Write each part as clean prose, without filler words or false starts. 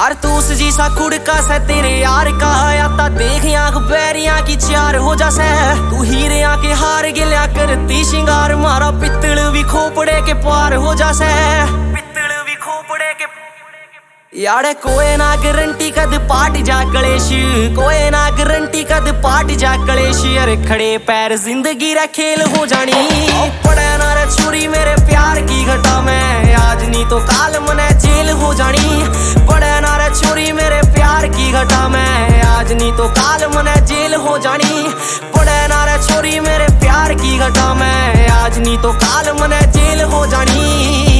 कारतूस जी सा खुड़का से तेरे यार का आता देख आंख बैरिया की चार हो जा से तू हीरे के हार गिल्या करती शिंगार मारा पित्तल भी खोपड़े के पार हो जा से पित्तल भी खोपड़े के यारे कोई ना गारंटी कद पाट जा कलेश कोई ना गारंटी कद पाट जा कलेश अरे खड़े पैर जिंदगी रे खेल हो जानी पड़े ना रे छुरी मेरे प्यार की घटा में आज नहीं तो काल मने जेल हो जानी पड़े ना रे छुरी मेरे प्यार की घटा में आज नहीं तो काल मने जेल हो जानी पड़े ना रे छुरी मेरे प्यार की घटा में आज नहीं तो काल मने जेल हो जानी।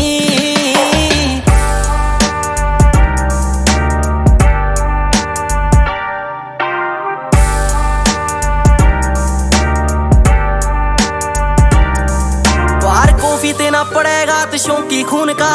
कॉफी देना पड़ेगा तो शौकी खून का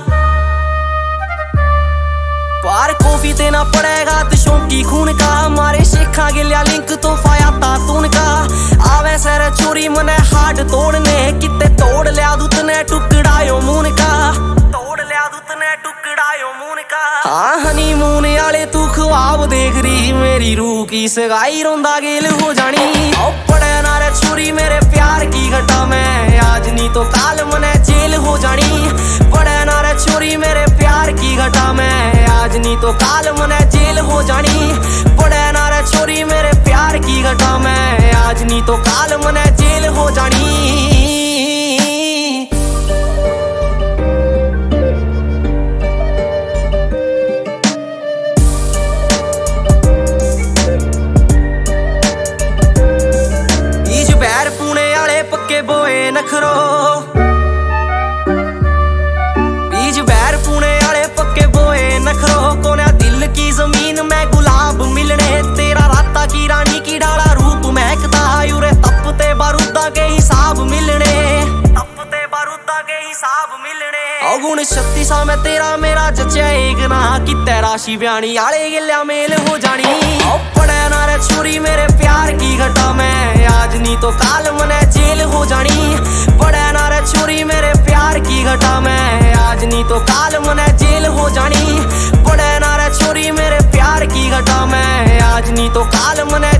पार कॉफी देना पड़ेगा तो शौकी खून का मारे शेखा गिल्या लिंक तो फाया तातून का आवे सर चोरी मने हाड तोड़ने किते तोड़ लिया दूतने टुकड़ायो मून का तोड़ लिया दूतने टुकड़ायो मून का हाँ हनीमून आले तू ख्वाब देख रही मेरी रूह की सगाई रोंदा गेल हो जानी पड़े ना रे छुरी मेरे प्यार की घटा में आज नहीं तो काल मने जेल हो जानी पड़े ना रे छुरी मेरे प्यार की घटा में आज नहीं तो काल मने जेल हो जानी पड़े ना रे छुरी मेरे प्यार की घटा में आज नहीं तो काल मने जेल हो जानी। बोए नखरो बीज बैर पुणे आले पक्के बोए नखरो कोने दिल की जमीन में गुलाब मिलने तेरा राता की रानी की डाला रूप महकता यूरे तपते बारूदा के हिसाब मिलने तपते बारूदा के हिसाब मिलने अगुण शक्ति सा मैं तेरा मेरा जचे एक ना कि तेरा शिव्याणी आले गिल्या मेल हो जानी पड़े ना रे छुरी मेरे प्यार की घटा में आज नहीं तो काल मने जेल हो जानी पड़े ना रे छुरी मेरे प्यार की घटा में आज नहीं तो काल मने जेल हो जानी पड़े ना रे छुरी मेरे प्यार की घटा में आज नहीं तो काल मने